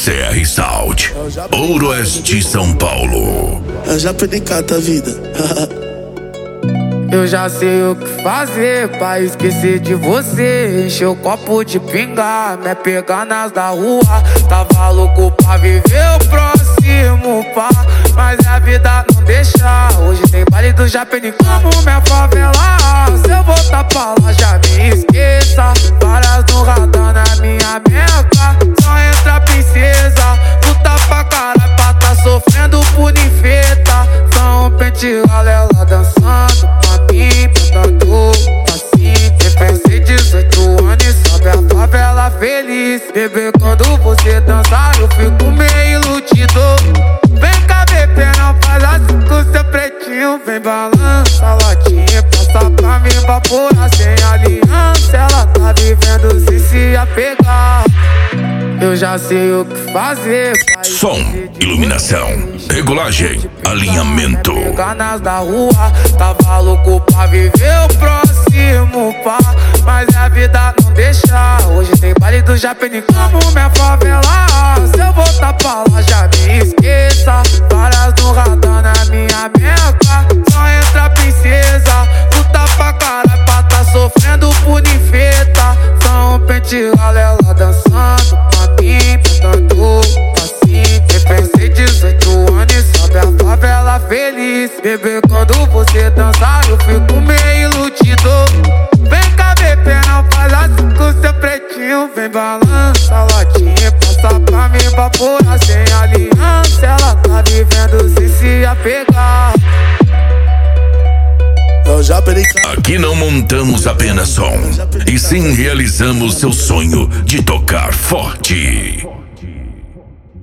CR Sound, Ooroeste, São Paulo. Eu já perdi cada vida. Eu já sei o que fazer pra esquecer de você. Encher o copo de pinga, me pegar nas da rua. Tava louco pra viver o próximo pá, mas a vida não deixa. Hoje tem baile do Japeni como minha favela. Se eu voltar pra lá já me esqueça. Várias no radar na minha meca. Só entra princesa, luta pra caralho pra tá sofrendo por ninfeta. Só um pente galela dançando tanto assim, pensei 18 anos e sobe a favela feliz. Bebê, quando você dançar eu fico meio iludido. Vem cá, bebê, não faz assim com seu pretinho. Vem balança a latinha, passa pra mim vaporar sem aliança. Ela tá vivendo se apegar. Eu já sei o que fazer. Som, iluminação, regulagem, alinhamento. Ganas da rua, tava louco pra viver o próximo pá, mas a vida não deixa. Hoje tem baile do Japeni como minha favela. Se eu voltar pra lá já me esqueça. Várias no radar na minha meca. Só entra princesa, luta pra caralho pra tá sofrendo por ninfeta. Só um pente galela dançando tanto assim, pensei 18 anos e sobe a favela feliz. Bebê, quando você dançar eu fico meio iludido. Vem cá, bebê, não faz assim com seu pretinho. Vem balança a latinha, passa pra mim vaporar sem aliança. Ela tá vivendo se apegar. Aqui não montamos apenas som, e sim realizamos seu sonho de tocar forte.